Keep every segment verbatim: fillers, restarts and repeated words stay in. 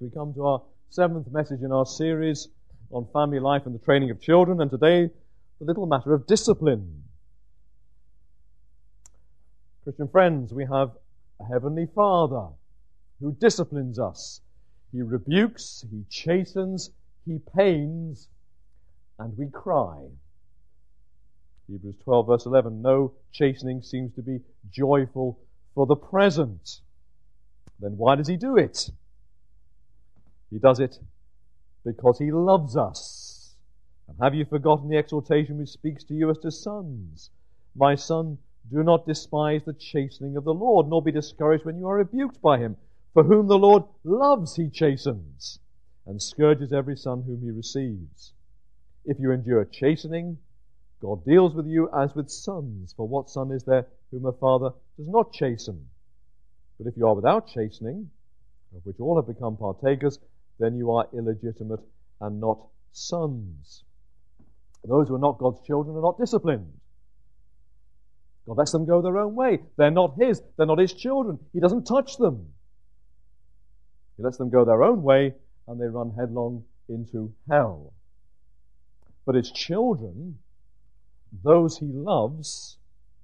We come to our seventh message in our series on family life and the training of children, and today the little matter of discipline. Christian friends, we have a Heavenly Father who disciplines us. He rebukes, He chastens, He pains, and we cry. Hebrews twelve verse eleven, no chastening seems to be joyful for the present. Then why does He do it? He does it because He loves us. And have you forgotten the exhortation which speaks to you as to sons? My son, do not despise the chastening of the Lord, nor be discouraged when you are rebuked by Him. For whom the Lord loves He chastens, and scourges every son whom He receives. If you endure chastening, God deals with you as with sons. For what son is there whom a father does not chasten? But if you are without chastening, of which all have become partakers, then you are illegitimate and not sons. Those who are not God's children are not disciplined. God lets them go their own way. They're not His. They're not His children. He doesn't touch them. He lets them go their own way, and they run headlong into hell. But His children, those He loves,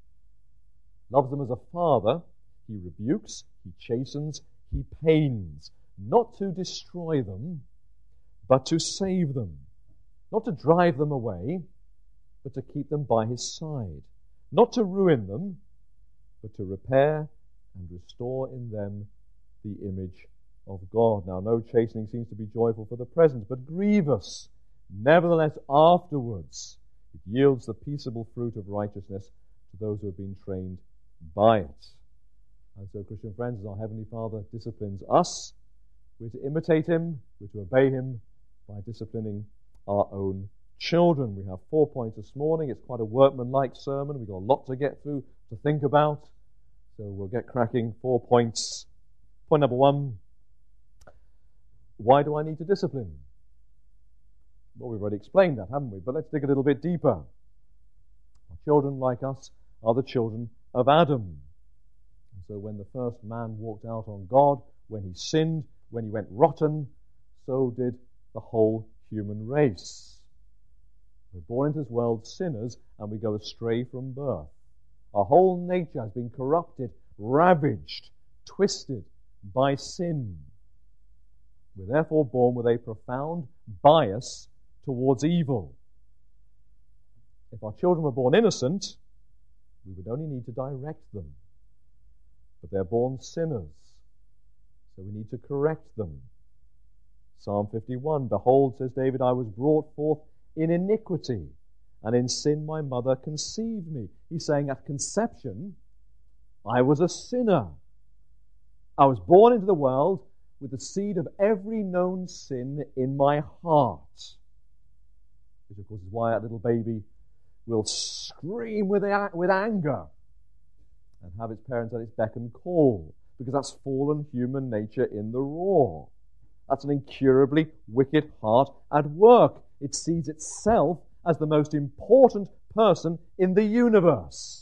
loves them as a father. He rebukes, He chastens, He pains, not to destroy them, but to save them. Not to drive them away, but to keep them by His side. Not to ruin them, but to repair and restore in them the image of God. Now, no chastening seems to be joyful for the present, but grievous. Nevertheless, afterwards, it yields the peaceable fruit of righteousness to those who have been trained by it. And so, Christian friends, as our Heavenly Father disciplines us, we're to imitate Him, we're to obey Him by disciplining our own children. We have four points this morning. It's quite a workmanlike sermon. We've got a lot to get through, to think about. So we'll get cracking. Four points. Point number one, why do I need to discipline? Well, we've already explained that, haven't we? But let's dig a little bit deeper. Our children, like us, are the children of Adam. And so when the first man walked out on God, when he sinned, when he went rotten, so did the whole human race. We're born into this world sinners, and we go astray from birth. Our whole nature has been corrupted, ravaged, twisted by sin. We're therefore born with a profound bias towards evil. If our children were born innocent, we would only need to direct them. But they're born sinners, so we need to correct them. Psalm fifty-one, behold, says David, I was brought forth in iniquity, and in sin my mother conceived me. He's saying at conception, I was a sinner. I was born into the world with the seed of every known sin in my heart. Which, of course, is why that little baby will scream with, with anger and have its parents at its beck and call, because that's fallen human nature in the raw. That's an incurably wicked heart at work. It sees itself as the most important person in the universe.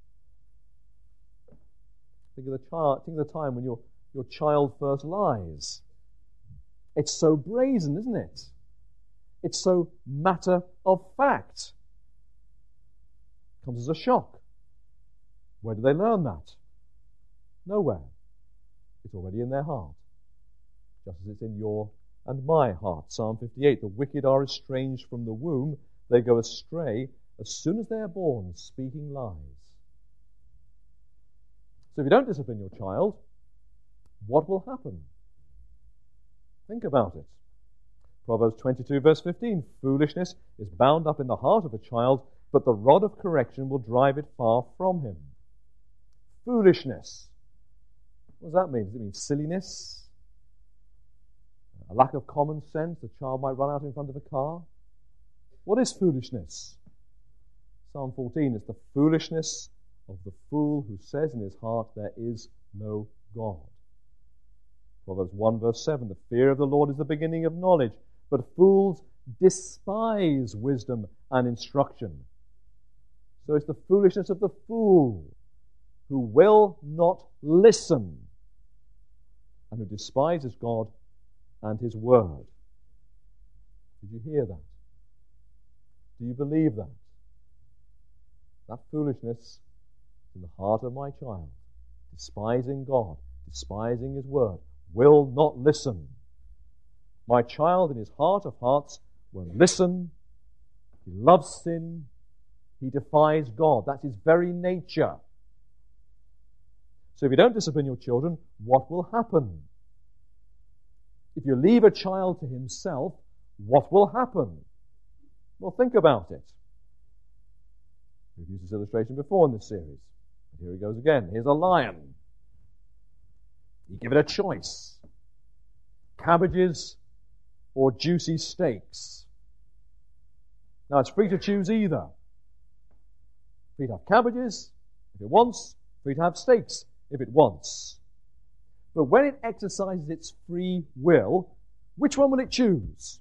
Think of the child. Think of the time when your your child first lies. It's so brazen, isn't it? It's so matter of fact. Comes as a shock. Where do they learn that? Nowhere. It's already in their heart, just as it's in your and my heart. Psalm fifty-eight, the wicked are estranged from the womb. They go astray as soon as they are born, speaking lies. So if you don't discipline your child, what will happen? Think about it. Proverbs twenty-two, verse fifteen, foolishness is bound up in the heart of a child, but the rod of correction will drive it far from him. Foolishness. What does that mean? Does it mean silliness? A lack of common sense? A child might run out in front of a car? What is foolishness? Psalm fourteen is the foolishness of the fool who says in his heart, there is no God. Proverbs one, verse seven, the fear of the Lord is the beginning of knowledge, but fools despise wisdom and instruction. So it's the foolishness of the fool who will not listen and who despises God and his word. Did you hear that? Do you believe that? That foolishness is in the heart of my child, despising God, despising his word, will not listen. My child in his heart of hearts won't listen. He loves sin. He defies God. That's his very nature. So if you don't discipline your children, what will happen? If you leave a child to himself, what will happen? Well, think about it. We've used this illustration before in this series. But here he goes again. Here's a lion. You give it a choice. Cabbages or juicy steaks. Now, it's free to choose either. Free to have cabbages if it wants. Free to have steaks if it wants. But when it exercises its free will, which one will it choose?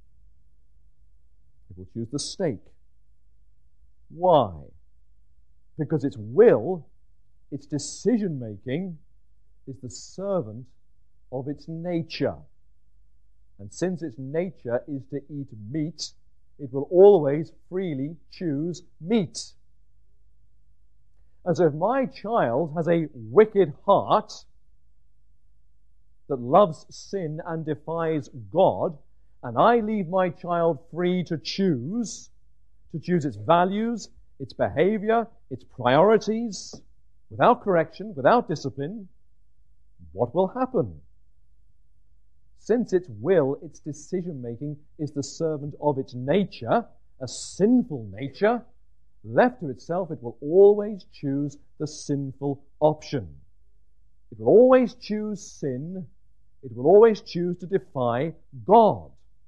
It will choose the steak. Why? Because its will, its decision-making, is the servant of its nature. And since its nature is to eat meat, it will always freely choose meat. And so if my child has a wicked heart that loves sin and defies God, and I leave my child free to choose, to choose its values, its behavior, its priorities, without correction, without discipline, what will happen? Since its will, its decision-making, is the servant of its nature, a sinful nature, left to itself, it will always choose the sinful option. It will always choose sin. It will always choose to defy God.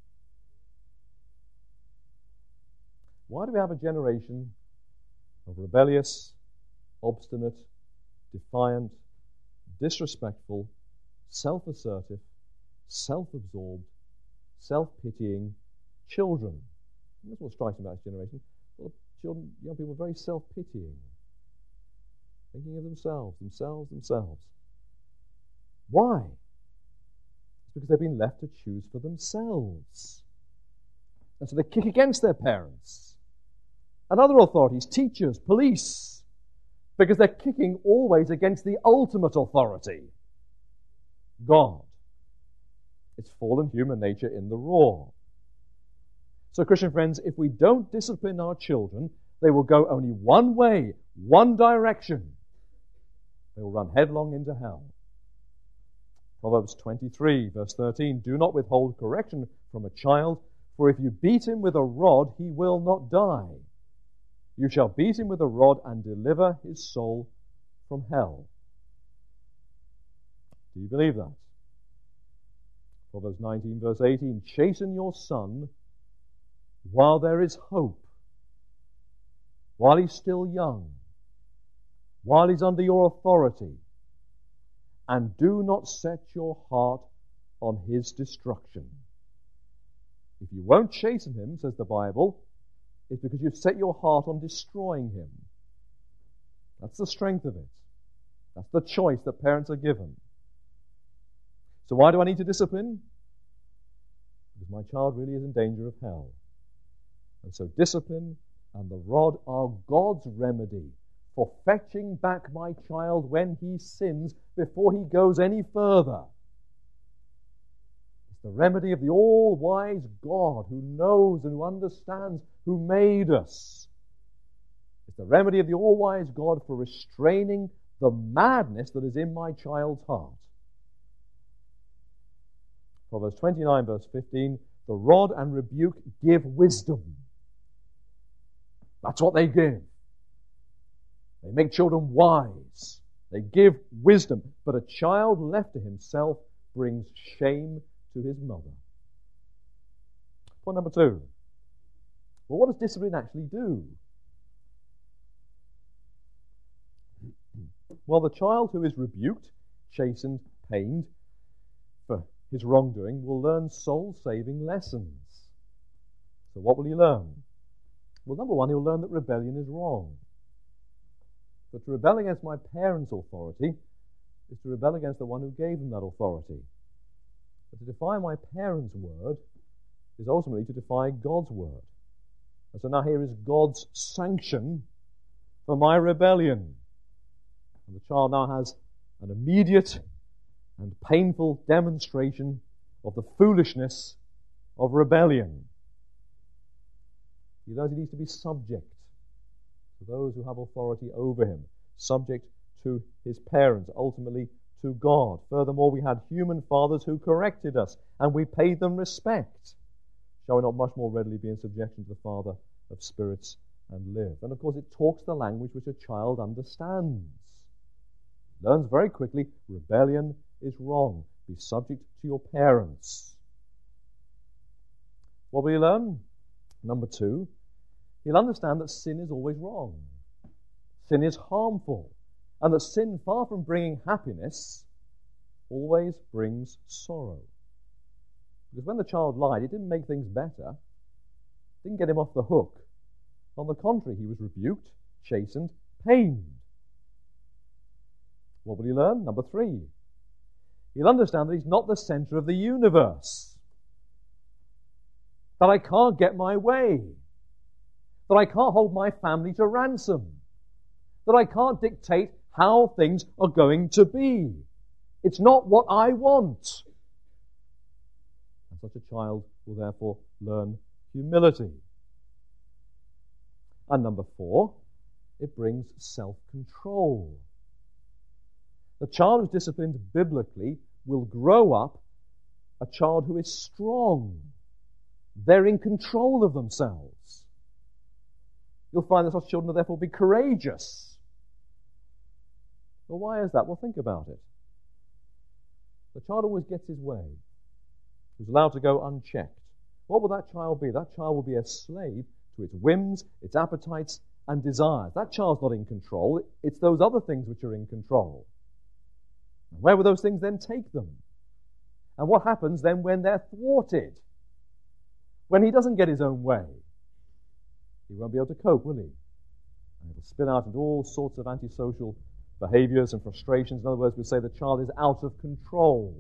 Why do we have a generation of rebellious, obstinate, defiant, disrespectful, self-assertive, self-absorbed, self-pitying children? And that's what strikes me about this generation. Well, children, young people are very self-pitying, thinking of themselves, themselves, themselves. Why? It's because they've been left to choose for themselves. And so they kick against their parents and other authorities, teachers, police, because they're kicking always against the ultimate authority, God. It's fallen human nature in the raw. So, Christian friends, if we don't discipline our children, they will go only one way, one direction. They will run headlong into hell. Proverbs twenty-three, verse thirteen, do not withhold correction from a child, for if you beat him with a rod, he will not die. You shall beat him with a rod and deliver his soul from hell. Do you believe that? Proverbs nineteen, verse eighteen, chasten your son while there is hope, while he's still young, while he's under your authority, and do not set your heart on his destruction. If you won't chasten him, says the Bible, it's because you've set your heart on destroying him. That's the strength of it. That's the choice that parents are given. So why do I need to discipline? Because my child really is in danger of hell. And so discipline and the rod are God's remedy for fetching back my child when he sins before he goes any further. It's the remedy of the all-wise God who knows and who understands, who made us. It's the remedy of the all-wise God for restraining the madness that is in my child's heart. Proverbs twenty-nine, verse fifteen, the rod and rebuke give wisdom. That's what they give. They make children wise. They give wisdom. But a child left to himself brings shame to his mother. Point number two. Well, what does discipline actually do? Well, the child who is rebuked, chastened, pained for his wrongdoing will learn soul-saving lessons. So what will he learn? Well, number one, he'll learn that rebellion is wrong. But to rebel against my parents' authority is to rebel against the one who gave them that authority. But to defy my parents' word is ultimately to defy God's word. And so now here is God's sanction for my rebellion. And the child now has an immediate and painful demonstration of the foolishness of rebellion. He knows he needs to be subject to those who have authority over him, subject to his parents, ultimately to God. Furthermore, we had human fathers who corrected us, and we paid them respect. Shall we not much more readily be in subjection to the Father of spirits and live? And of course, it talks the language which a child understands. Learns very quickly, rebellion is wrong. Be subject to your parents. What will he learn? Number two, he'll understand that sin is always wrong. Sin is harmful. And that sin, far from bringing happiness, always brings sorrow. Because when the child lied, it didn't make things better. It didn't get him off the hook. On the contrary, he was rebuked, chastened, pained. What will he learn? Number three, he'll understand that he's not the center of the universe. That I can't get my way. That I can't hold my family to ransom. That I can't dictate how things are going to be. It's not what I want. And such a child will therefore learn humility. And number four, it brings self-control. The child who's disciplined biblically will grow up a child who is strong. They're in control of themselves. You'll find that such children will therefore be courageous. Well, why is that? Well, think about it. The child always gets his way. He's allowed to go unchecked. What will that child be? That child will be a slave to its whims, its appetites, and desires. That child's not in control. It's those other things which are in control. And where will those things then take them? And what happens then when they're thwarted? When he doesn't get his own way? He won't be able to cope, will he? And it'll spin out into all sorts of antisocial behaviors and frustrations. In other words, we say the child is out of control.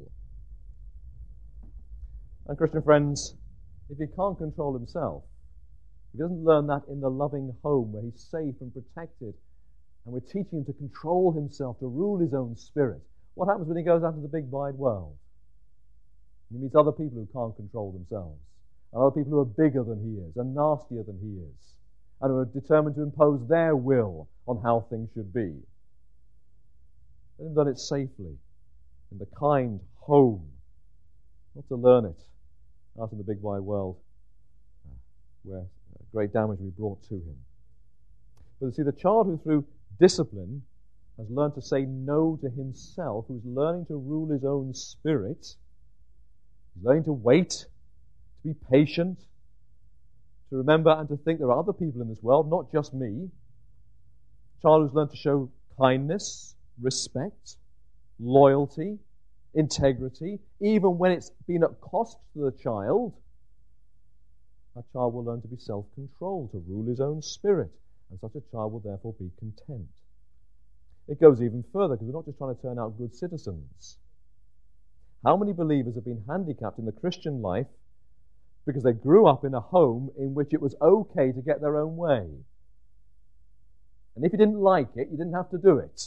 And Christian friends, if he can't control himself, if he doesn't learn that in the loving home where he's safe and protected, and we're teaching him to control himself, to rule his own spirit, what happens when he goes out into the big wide world? He meets other people who can't control themselves, and other people who are bigger than he is, and nastier than he is, and who are determined to impose their will on how things should be. Let him done it safely, in the kind home, not to learn it out in the big wide world where great damage will be brought to him. But you see, the child who through discipline has learned to say no to himself, who's learning to rule his own spirit, he's learning to wait, to be patient, to remember and to think there are other people in this world, not just me. A child who's learned to show kindness, respect, loyalty, integrity, even when it's been at cost to the child, that child will learn to be self-controlled, to rule his own spirit, and such a child will therefore be content. It goes even further, because we're not just trying to turn out good citizens. How many believers have been handicapped in the Christian life because they grew up in a home in which it was okay to get their own way? And if you didn't like it, you didn't have to do it.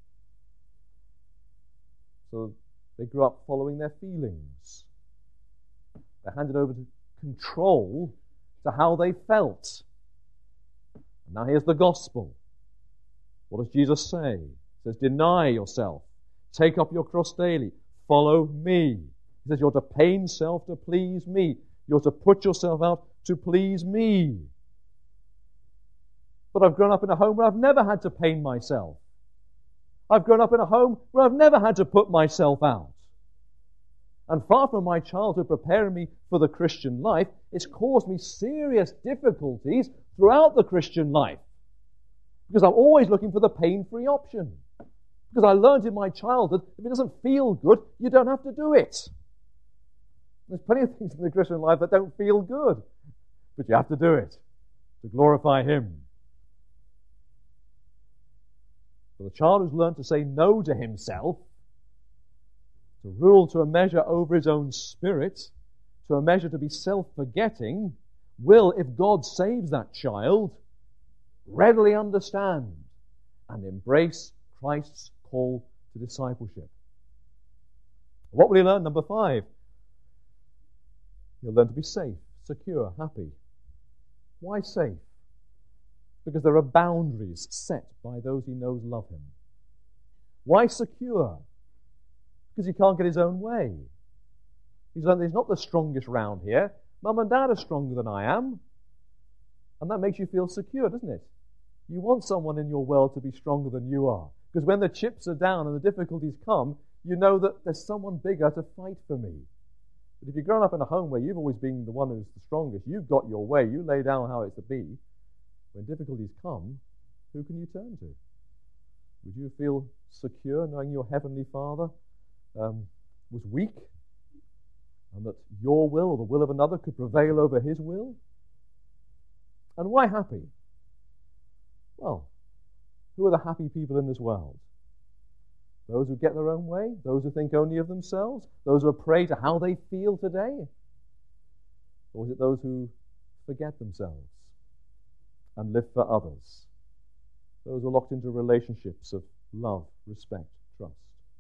So they grew up following their feelings. They're handed over to control to how they felt. And now here's the gospel. What does Jesus say? He says, deny yourself. Take up your cross daily. Follow me. He says, you're to pain self to please me. You're to put yourself out to please me. But I've grown up in a home where I've never had to pain myself. I've grown up in a home where I've never had to put myself out. And far from my childhood preparing me for the Christian life, it's caused me serious difficulties throughout the Christian life. Because I'm always looking for the pain-free option. Because I learned in my childhood, if it doesn't feel good, you don't have to do it. There's plenty of things in the Christian life that don't feel good. But you have to do it to glorify Him. So the child who's learned to say no to himself, to rule to a measure over his own spirit, to a measure to be self-forgetting, will, if God saves that child, readily understand and embrace Christ's call to discipleship. What will he learn? Number five. He'll learn to be safe, secure, happy. Why safe? Because there are boundaries set by those he knows love him. Why secure? Because he can't get his own way. He's learned that he's not the strongest round here. Mum and Dad are stronger than I am. And that makes you feel secure, doesn't it? You want someone in your world to be stronger than you are. Because when the chips are down and the difficulties come, you know that there's someone bigger to fight for me. But if you've grown up in a home where you've always been the one who's the strongest, you've got your way, you lay down how it's to be, when difficulties come, who can you turn to? Would you feel secure knowing your Heavenly Father um, was weak and that your will or the will of another could prevail over his will? And why happy? Well, who are the happy people in this world? Those who get their own way? Those who think only of themselves? Those who are prey to how they feel today? Or is it those who forget themselves and live for others? Those who are locked into relationships of love, respect, trust.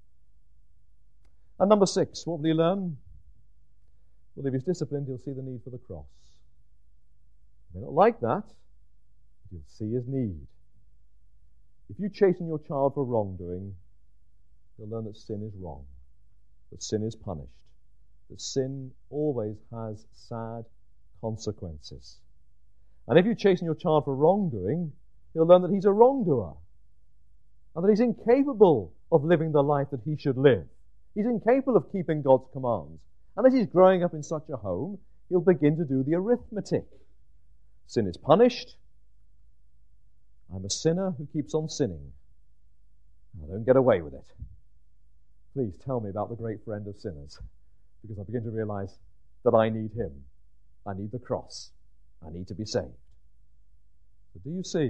And number six, what will he learn? Well, if he's disciplined, he'll see the need for the cross. He may not like that, but he'll see his need. If you chasten your child for wrongdoing, you'll learn that sin is wrong, that sin is punished, that sin always has sad consequences. And if you chasten your child for wrongdoing, he'll learn that he's a wrongdoer, and that he's incapable of living the life that he should live. He's incapable of keeping God's commands. And as he's growing up in such a home, he'll begin to do the arithmetic. Sin is punished. I'm a sinner who keeps on sinning. I don't get away with it. Please tell me about the great friend of sinners, because I begin to realize that I need him. I need the cross. I need to be saved. So do you see?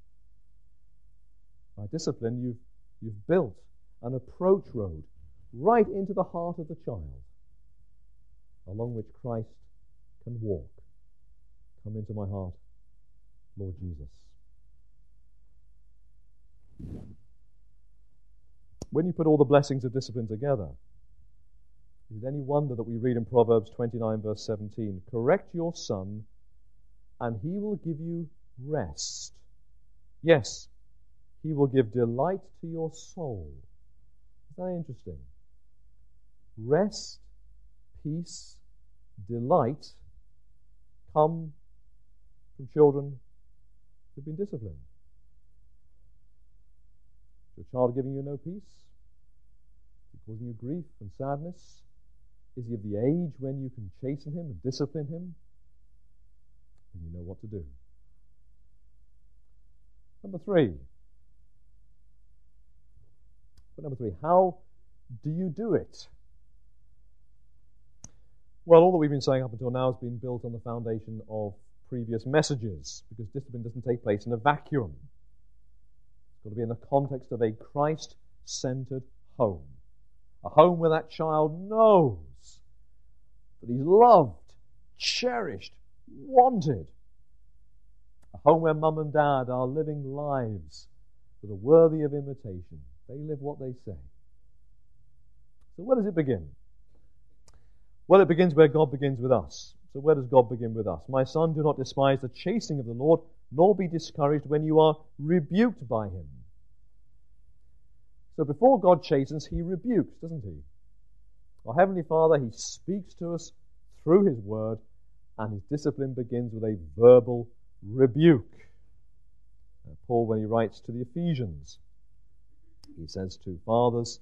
By discipline, you've, you've built an approach road right into the heart of the child, along which Christ can walk. Come into my heart, Lord Jesus. When you put all the blessings of discipline together, is it any wonder that we read in Proverbs twenty-nine, verse seventeen, correct your son, and he will give you rest. Yes, he will give delight to your soul. Isn't that interesting? Rest, peace, delight come from children who've been disciplined. Is your child giving you no peace? Is he causing you grief and sadness? Is he of the age when you can chasten him and discipline him? And you know what to do. Number three. But number three, how do you do it? Well, all that we've been saying up until now has been built on the foundation of previous messages, because discipline doesn't take place in a vacuum. It's got to be in the context of a Christ-centered home. A home where that child knows that he's loved, cherished, wanted. A home where mum and dad are living lives that are worthy of imitation. They live what they say. So where does it begin? Well, it begins where God begins with us. So where does God begin with us? My son, do not despise the chastening of the Lord, nor be discouraged when you are rebuked by him. So before God chastens, he rebukes, doesn't he? Our Heavenly Father, he speaks to us through his word, and his discipline begins with a verbal rebuke. Uh, Paul, when he writes to the Ephesians, he says to fathers,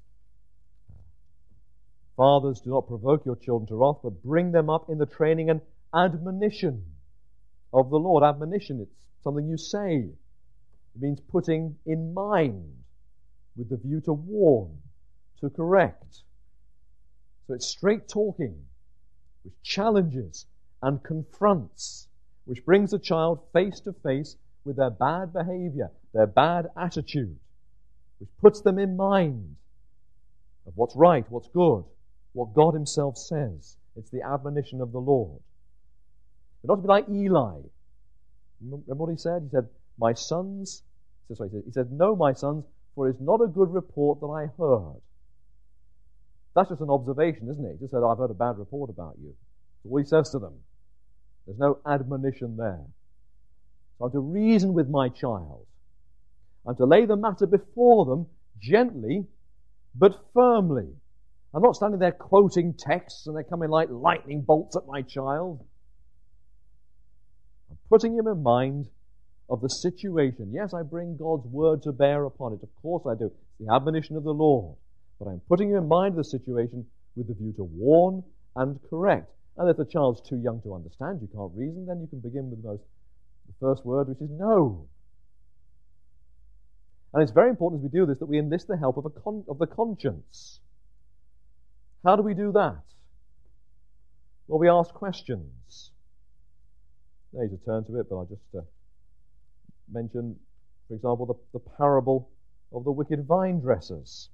Fathers, do not provoke your children to wrath, but bring them up in the training and admonition of the Lord. Admonition, it's something you say. It means putting in mind with the view to warn, to correct. So it's straight talking, which challenges and confronts, which brings a child face to face with their bad behavior, their bad attitude, which puts them in mind of what's right, what's good, what God himself says. It's the admonition of the Lord. We're not to be like Eli. Remember what he said? He said, my sons, sorry, he said, no, my sons, for it's not a good report that I heard. That's just an observation, isn't it? He just said, I've heard a bad report about you. That's all he says to them. There's no admonition there. So I'm to reason with my child. I'm to lay the matter before them gently but firmly. I'm not standing there quoting texts and they're coming like lightning bolts at my child. I'm putting him in mind of the situation. Yes, I bring God's word to bear upon it. Of course I do. It's the admonition of the Lord. But I'm putting him in mind of the situation with the view to warn and correct. And if the child's too young to understand, you can't reason, then you can begin with the, most, the first word, which is no. And it's very important as we do this that we enlist the help of, a con- of the conscience. How do we do that? Well, we ask questions. I need to turn to it, but I'll just uh, mention, for example, the, the parable of the wicked vine dressers.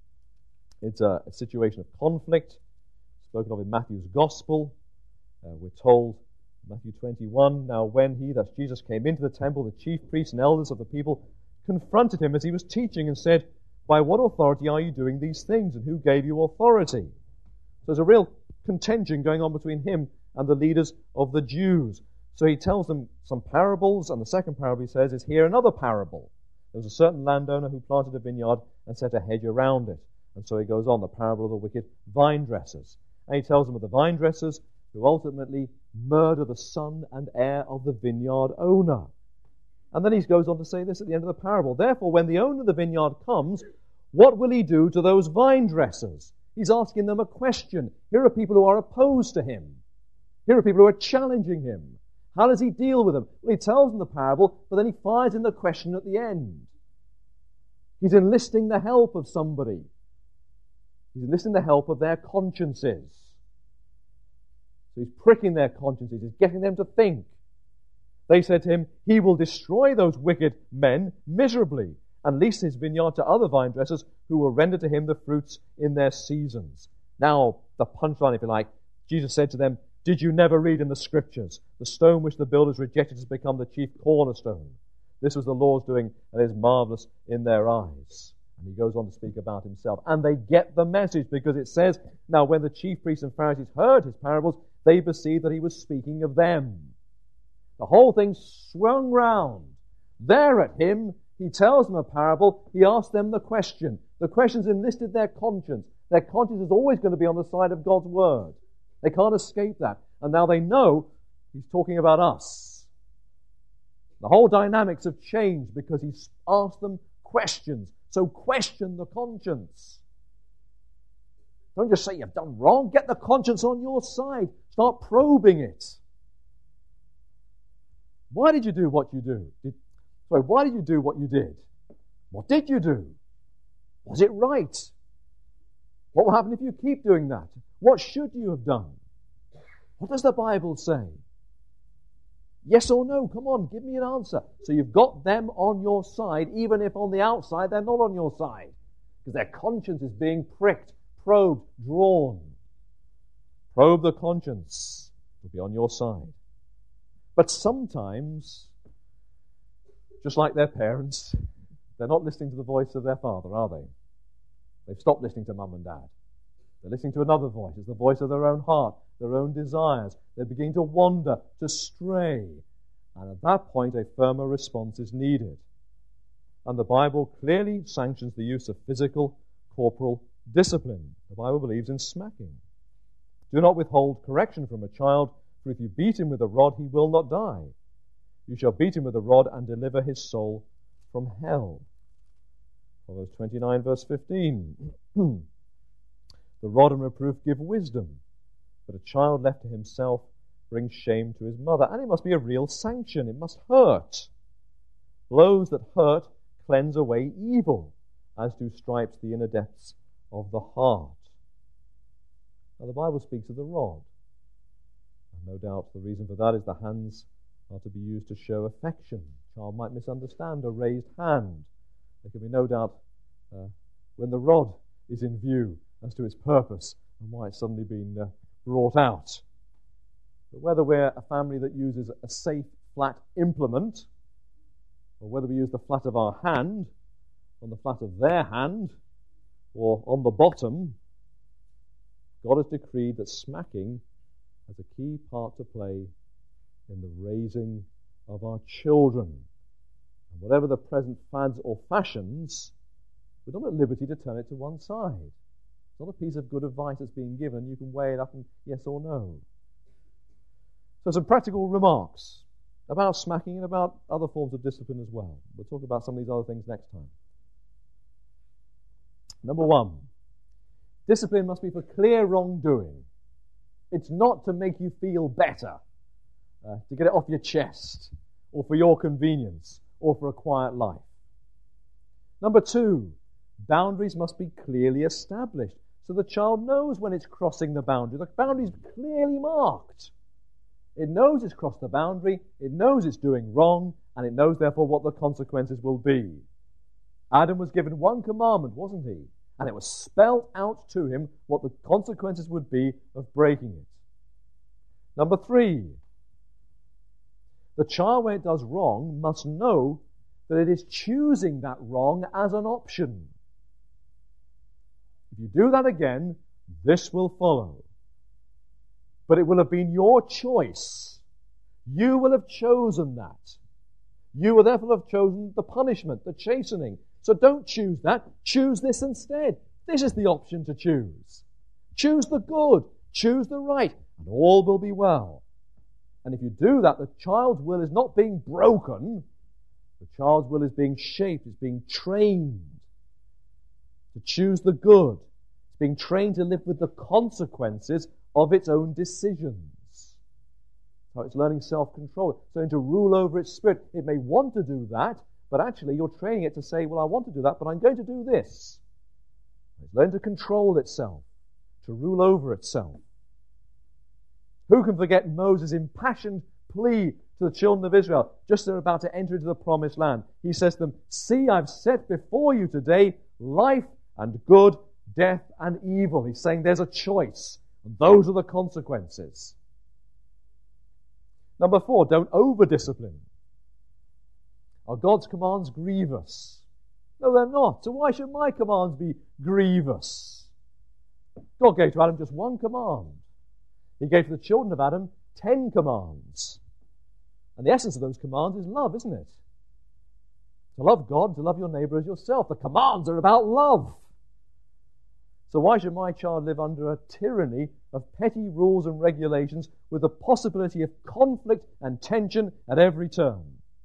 It's a, a situation of conflict, spoken of in Matthew's Gospel. Uh, we're told, Matthew twenty-one, now when he, that's Jesus, came into the temple, the chief priests and elders of the people confronted him as he was teaching and said, by what authority are you doing these things, and who gave you authority? So there's a real contention going on between him and the leaders of the Jews. So he tells them some parables, and the second parable he says is, here another parable. There was a certain landowner who planted a vineyard and set a hedge around it. And so he goes on, the parable of the wicked vine dressers. And he tells them of the vine dressers who ultimately murder the son and heir of the vineyard owner. And then he goes on to say this at the end of the parable. Therefore, when the owner of the vineyard comes, what will he do to those vine dressers? He's asking them a question. Here are people who are opposed to him. Here are people who are challenging him. How does he deal with them? Well, he tells them the parable, but then he fires in the question at the end. He's enlisting the help of somebody. He's enlisting the help of their consciences. So he's pricking their consciences. He's getting them to think. They said to him, he will destroy those wicked men miserably and lease his vineyard to other vine dressers who will render to him the fruits in their seasons. Now, the punchline, if you like, Jesus said to them, did you never read in the scriptures, the stone which the builders rejected has become the chief cornerstone? This was the Lord's doing, and is marvelous in their eyes. And he goes on to speak about himself. And they get the message, because it says, now when the chief priests and Pharisees heard his parables, they perceived that he was speaking of them. The whole thing swung round. There at him, he tells them a parable, he asks them the question. The question's enlisted their conscience. Their conscience is always going to be on the side of God's word. They can't escape that. And now they know he's talking about us. The whole dynamics have changed because he's asked them questions. So question the conscience. Don't just say you've done wrong. Get the conscience on your side. Start probing it. Why did you do what you do? Did, sorry, why did you do what you did? What did you do? Was it right? What will happen if you keep doing that? What should you have done? What does the Bible say? Yes or no? Come on, give me an answer. So you've got them on your side, even if on the outside they're not on your side. Because their conscience is being pricked, probed, drawn. Probe the conscience. It'll be on your side. But sometimes, just like their parents, they're not listening to the voice of their father, are they? They've stopped listening to mum and dad. They're listening to another voice. It's the voice of their own heart, their own desires. They're beginning to wander, to stray. And at that point, a firmer response is needed. And the Bible clearly sanctions the use of physical, corporal discipline. The Bible believes in smacking. Do not withhold correction from a child, for if you beat him with a rod, he will not die. You shall beat him with a rod and deliver his soul from hell. Proverbs twenty-nine, verse fifteen. The rod and reproof give wisdom, but a child left to himself brings shame to his mother. And it must be a real sanction. It must hurt. Blows that hurt cleanse away evil, as do stripes the inner depths of the heart. Now the Bible speaks of the rod. And no doubt the reason for that is the hands are to be used to show affection. A child might misunderstand a raised hand. There can be no doubt uh, when the rod is in view as to its purpose and why it's suddenly been uh, brought out. But whether we're a family that uses a safe, flat implement, or whether we use the flat of our hand on the flat of their hand, or on the bottom, God has decreed that smacking has a key part to play in the raising of our children. And whatever the present fads or fashions, we're not at liberty to turn it to one side. It's not a piece of good advice that's being given. You can weigh it up and yes or no. So some practical remarks about smacking and about other forms of discipline as well. We'll talk about some of these other things next time. Number one, discipline must be for clear wrongdoing. It's not to make you feel better, uh, to get it off your chest, or for your convenience, or for a quiet life. Number two, boundaries must be clearly established, so the child knows when it's crossing the boundary. The boundary is clearly marked. It knows it's crossed the boundary, it knows it's doing wrong, and it knows therefore what the consequences will be. Adam was given one commandment, wasn't he? And it was spelled out to him what the consequences would be of breaking it. Number three, the child, when it does wrong, must know that it is choosing that wrong as an option. If you do that again, this will follow. But it will have been your choice. You will have chosen that. You will therefore have chosen the punishment, the chastening. So don't choose that. Choose this instead. This is the option to choose. Choose the good. Choose the right. And all will be well. And if you do that, the child's will is not being broken. The child's will is being shaped. It's being trained to choose the good. It's being trained to live with the consequences of its own decisions. So it's learning self-control. It's learning to rule over its spirit. It may want to do that, but actually you're training it to say, well, I want to do that, but I'm going to do this. It's learning to control itself, to rule over itself. Who can forget Moses' impassioned plea to the children of Israel just as they're about to enter into the promised land? He says to them, see, I've set before you today life and good, death and evil. He's saying there's a choice, and those are the consequences. Number four, don't over-discipline. Are God's commands grievous? No, they're not. So why should my commands be grievous? God gave to Adam just one command. He gave to the children of Adam ten commands. And the essence of those commands is love, isn't it? To love God, to love your neighbor as yourself. The commands are about love. So why should my child live under a tyranny of petty rules and regulations with the possibility of conflict and tension at every turn?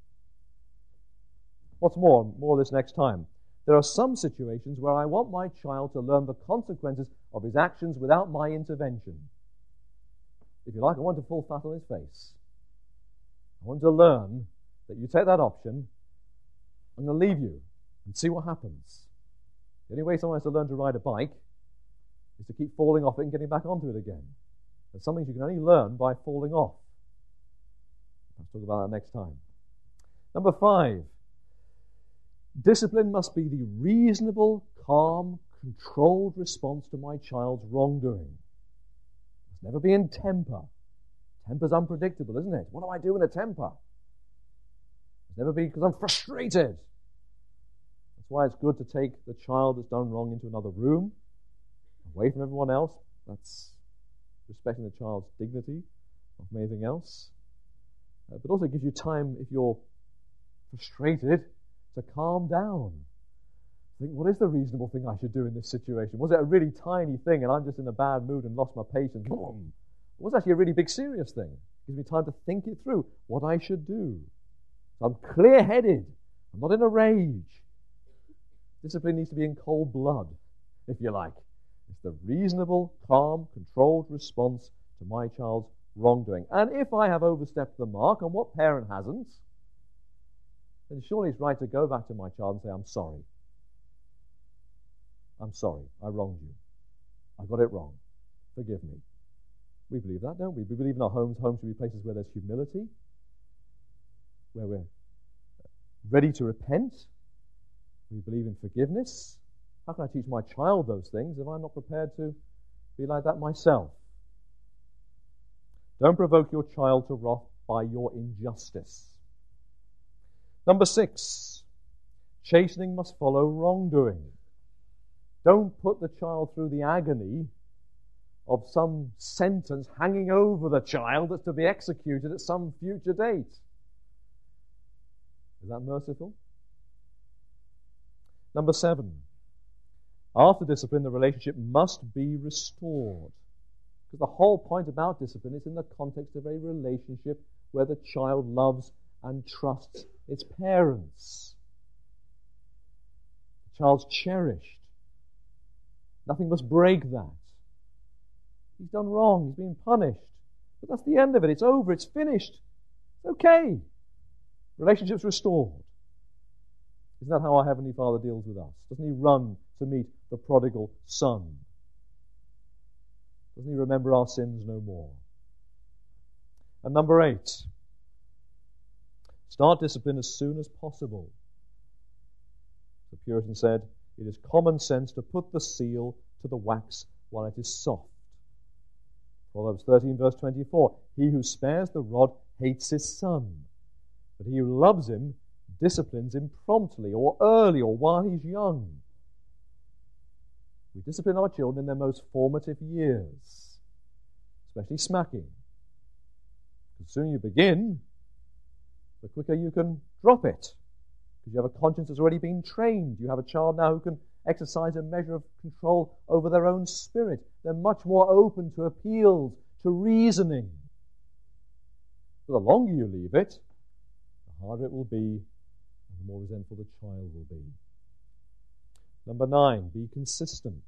What's more, more of this next time. There are some situations where I want my child to learn the consequences of his actions without my intervention. If you like, I want to fall flat on his face. I want to learn that you take that option, I'm going to leave you and see what happens. The only way someone has to learn to ride a bike is to keep falling off it and getting back onto it again. There's some things you can only learn by falling off. I'll talk about that next time. Number five. Discipline must be the reasonable, calm, controlled response to my child's wrongdoing. It must never be in temper. Temper's unpredictable, isn't it? What do I do in a temper? It must never be because I'm frustrated. That's why it's good to take the child that's done wrong into another room, away from everyone else. That's respecting the child's dignity, not from anything else. Uh, but also it gives you time, if you're frustrated, to calm down. Think, what is the reasonable thing I should do in this situation? Was it a really tiny thing and I'm just in a bad mood and lost my patience? Boom. It was actually a really big, serious thing. It gives me time to think it through, what I should do. So I'm clear-headed. I'm not in a rage. Discipline needs to be in cold blood, if you like. It's the reasonable, calm, controlled response to my child's wrongdoing. And if I have overstepped the mark, and what parent hasn't, then surely it's right to go back to my child and say, I'm sorry. I'm sorry. I wronged you. I got it wrong. Forgive me. We believe that, don't we? We believe in our homes. Homes should be places where there's humility, where we're ready to repent. We believe in forgiveness. How can I teach my child those things if I'm not prepared to be like that myself. Don't provoke your child to wrath by your injustice. Number six, chastening must follow wrongdoing. Don't put the child through the agony of some sentence hanging over the child that's to be executed at some future date. Is that merciful? Number seven, after discipline, the relationship must be restored. Because the whole point about discipline is in the context of a relationship where the child loves and trusts its parents. The child's cherished. Nothing must break that. He's done wrong. He's been punished. But that's the end of it. It's over. It's finished. It's okay. Relationship's restored. Isn't that how our Heavenly Father deals with us? Doesn't He run to meet the prodigal son? Doesn't He remember our sins no more? And number eight, start discipline as soon as possible. The Puritan said, it is common sense to put the seal to the wax while it is soft. Proverbs thirteen, verse twenty-four, he who spares the rod hates his son, but he who loves him disciplines him promptly or early or while he's young. We discipline our children in their most formative years, especially smacking. The sooner you begin, the quicker you can drop it, because you have a conscience that's already been trained. You have a child now who can exercise a measure of control over their own spirit. They're much more open to appeals, to reasoning. But the longer you leave it, the harder it will be, and the more resentful the child will be. Number nine, be consistent.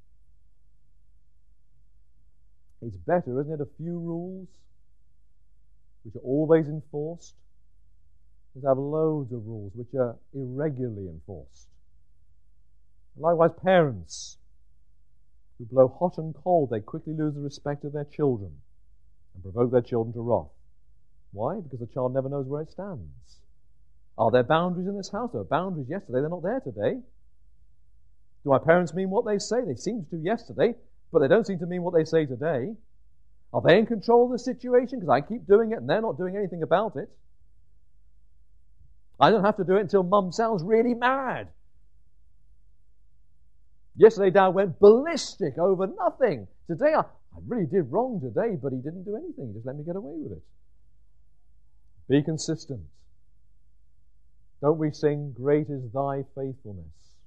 It's better, isn't it, a few rules which are always enforced, than to have loads of rules which are irregularly enforced. Likewise, parents who blow hot and cold, they quickly lose the respect of their children and provoke their children to wrath. Why? Because the child never knows where it stands. Are there boundaries in this house? There were boundaries yesterday, they're not there today. Do my parents mean what they say? They seemed to yesterday, but they don't seem to mean what they say today. Are they in control of the situation? Because I keep doing it and they're not doing anything about it. I don't have to do it until Mum sounds really mad. Yesterday, Dad went ballistic over nothing. Today, I, I really did wrong today, but he didn't do anything. He just let me get away with it. Be consistent. Don't we sing, great is thy faithfulness?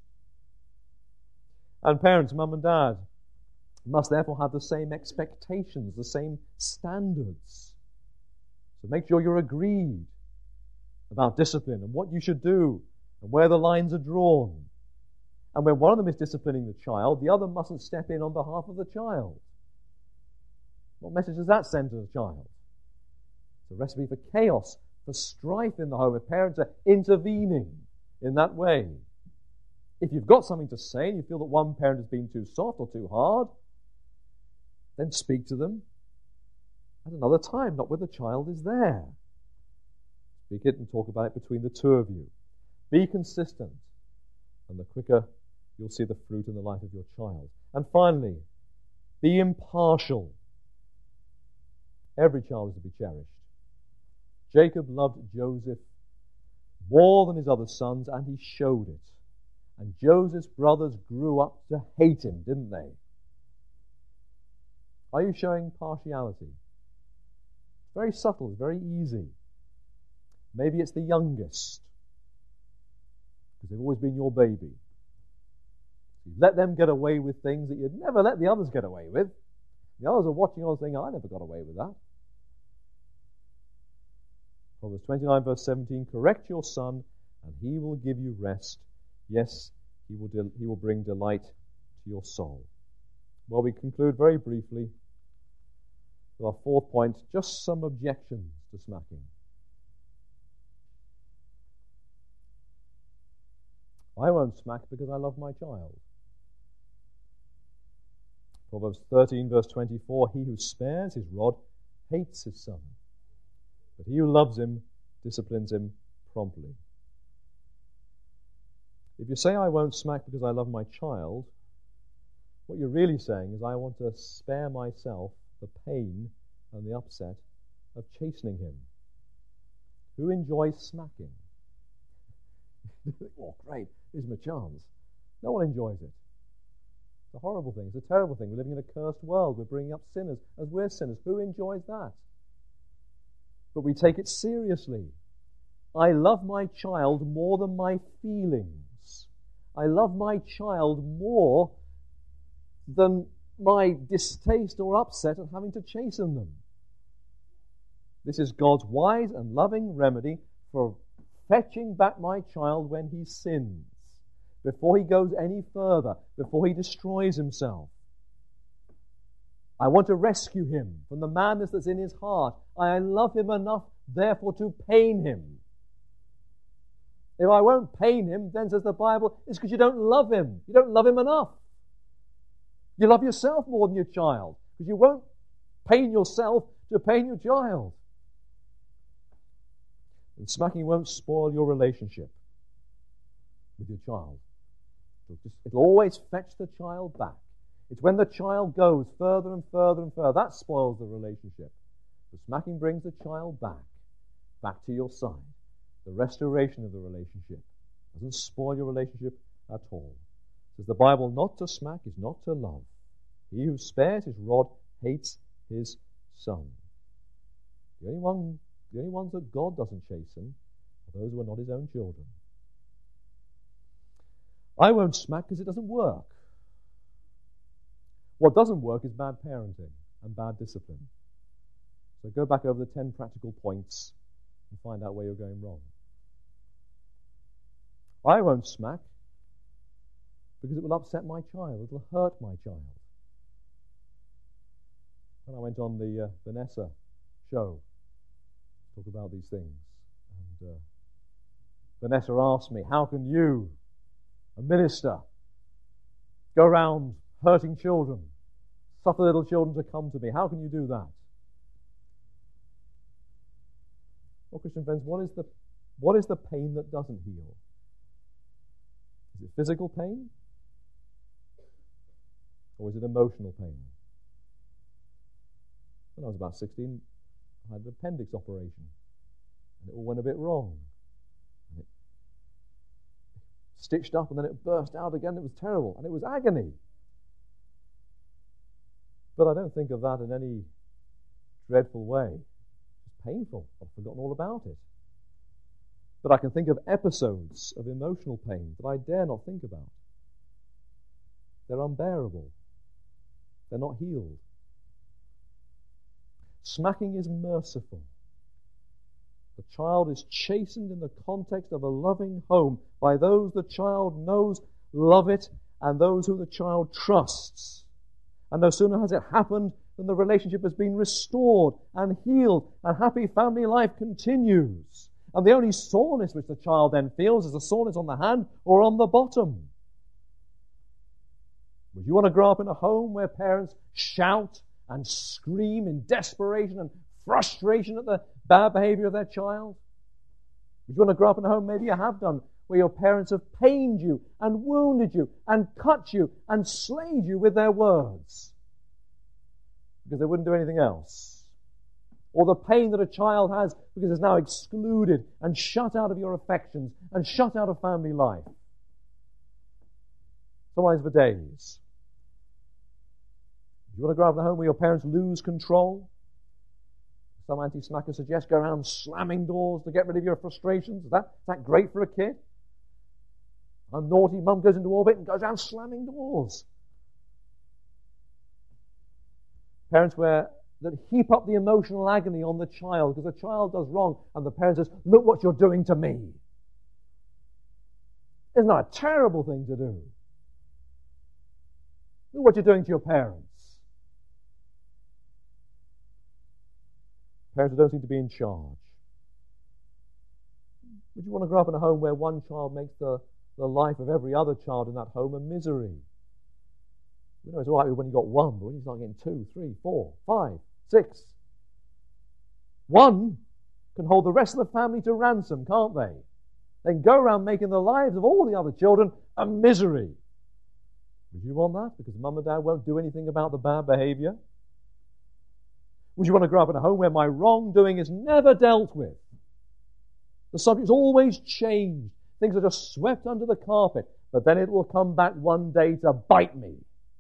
And parents, Mum and Dad, must therefore have the same expectations, the same standards. So make sure you're agreed about discipline and what you should do and where the lines are drawn. And when one of them is disciplining the child, the other mustn't step in on behalf of the child. What message does that send to the child? It's a recipe for chaos, for strife in the home, if parents are intervening in that way. If you've got something to say and you feel that one parent has been too soft or too hard, then speak to them at another time, not when the child is there. Speak it and talk about it between the two of you. Be consistent, and the quicker you'll see the fruit in the life of your child. And finally, be impartial. Every child is to be cherished. Jacob loved Joseph more than his other sons, and he showed it. And Joseph's brothers grew up to hate him, didn't they? Are you showing partiality? It's very subtle, it's very easy. Maybe it's the youngest, because they've always been your baby. You let them get away with things that you'd never let the others get away with. The others are watching on saying, I never got away with that. Proverbs twenty-nine, verse seventeen, correct your son, and he will give you rest. Yes, he will, del- he will bring delight to your soul. Well, we conclude very briefly with our fourth point, just some objections to smacking. I won't smack because I love my child. Proverbs thirteen, verse twenty-four, he who spares his rod hates his son, but he who loves him disciplines him promptly. If you say, I won't smack because I love my child, What you're really saying is, I want to spare myself the pain and the upset of chastening him. Who enjoys smacking? Oh, great, here's my chance. No one enjoys it. It's a horrible thing. It's a terrible thing. We're living in a cursed world. We're bringing up sinners as we're sinners. Who enjoys that? But we take it seriously. I love my child more than my feelings. I love my child more than my distaste or upset at having to chasten them. This is God's wise and loving remedy for fetching back my child when he sins, before he goes any further, before he destroys himself. I want to rescue him from the madness that's in his heart. I love him enough, therefore, to pain him. If I won't pain him, then, says the Bible, it's because you don't love him. You don't love him enough. You love yourself more than your child, because you won't pain yourself to pain your child. And smacking won't spoil your relationship with your child. It'll, just, it'll always fetch the child back. It's when the child goes further and further and further, that spoils the relationship. The smacking brings the child back, back to your side. The restoration of the relationship doesn't spoil your relationship at all. Says the Bible, not to smack is not to love. He who spares his rod hates his son. The only one, the only ones that God doesn't chasten are those who are not his own children. I won't smack because it doesn't work. What doesn't work is bad parenting and bad discipline. So go back over the ten practical points and find out where you're going wrong. I won't smack because it will upset my child. It will hurt my child. When I went on the uh, Vanessa show to talk about these things, and uh, Vanessa asked me, how can you, a minister, go around hurting children, suffer little children to come to me? How can you do that? Well, Christian friends, what is the what is the pain that doesn't heal? Is it physical pain? Or is it emotional pain? When I was about sixteen, I had an appendix operation, and it all went a bit wrong. And it stitched up, and then it burst out again. It was terrible, and it was agony. But I don't think of that in any dreadful way. It's painful. I've forgotten all about it. But I can think of episodes of emotional pain that I dare not think about. They're unbearable. They're not healed. Smacking is merciful. The child is chastened in the context of a loving home by those the child knows love it and those who the child trusts. And no sooner has it happened than the relationship has been restored and healed, and happy family life continues. And the only soreness which the child then feels is the soreness on the hand or on the bottom. Would you want to grow up in a home where parents shout and scream in desperation and frustration at the bad behavior of their child? Would you want to grow up in a home, maybe you have done, where your parents have pained you and wounded you and cut you and slayed you with their words because they wouldn't do anything else? Or the pain that a child has because it's now excluded and shut out of your affections and shut out of family life. Sometimes for days. Do you want to grow up in a home where your parents lose control? Some anti-smackers suggest go around slamming doors to get rid of your frustrations. Is that, is that great for a kid? I'm naughty, mum goes into orbit and goes around slamming doors. Parents where that heap up the emotional agony on the child because the child does wrong and the parent says, look what you're doing to me. Isn't that a terrible thing to do? Look what you're doing to your parents. Parents who don't seem to be in charge. Would you want to grow up in a home where one child makes the, the life of every other child in that home a misery? You know, it's all right when you've got one, but when you start getting two, three, four, five, six, one can hold the rest of the family to ransom, can't they? They can go around making the lives of all the other children a misery. Would you want that? Because mum and dad won't do anything about the bad behavior? Would you want to grow up in a home where my wrongdoing is never dealt with? The subject's always changed. Things are just swept under the carpet, but then it will come back one day to bite me.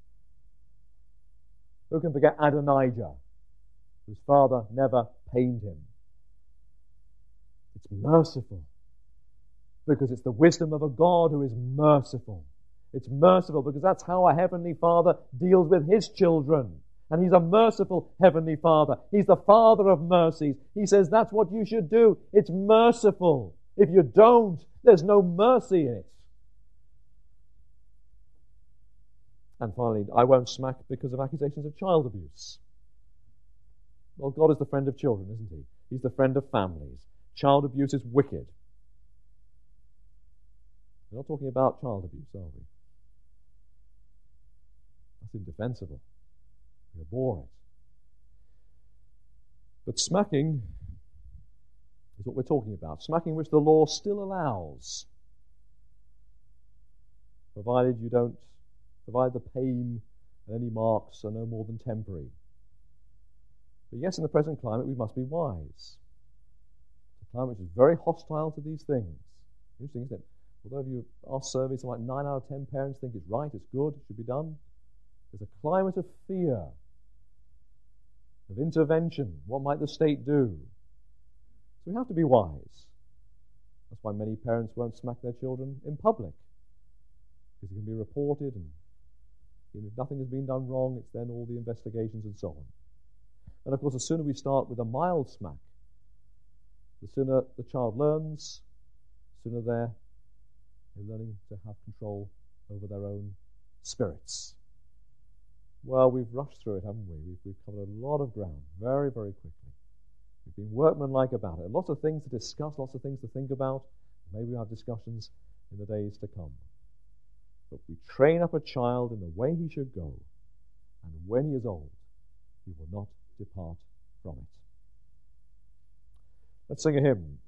Who can forget Adonijah, whose father never pained him? It's merciful, because it's the wisdom of a God who is merciful. It's merciful because that's how our Heavenly Father deals with His children. And He's a merciful Heavenly Father. He's the Father of mercies. He says that's what you should do. It's merciful. If you don't, there's no mercy in it. And finally, I won't smack because of accusations of child abuse. Well, God is the friend of children, isn't He? He's the friend of families. Child abuse is wicked. We're not talking about child abuse, are we? That's indefensible. We abhor it. But smacking is what we're talking about. Smacking which the law still allows, provided you don't provide the pain and any marks are no more than temporary. But yes, in the present climate, we must be wise. It's a climate which is very hostile to these things. Interesting, isn't it? Although if you ask surveys, like nine out of ten parents think it's right, it's good, it should be done. There's a climate of fear, of intervention. What might the state do? So we have to be wise. That's why many parents won't smack their children in public, because it can be reported, and if nothing has been done wrong, it's then all the investigations and so on. And of course, the sooner we start with a mild smack, the sooner the child learns, the sooner they're, they're learning to have control over their own spirits. Well, we've rushed through it, haven't we? We've, we've covered a lot of ground very, very quickly. We've been workmanlike about it. Lots of things to discuss, lots of things to think about. Maybe we'll have discussions in the days to come. But we train up a child in the way he should go, and when he is old, he will not depart from it. Let's sing a hymn.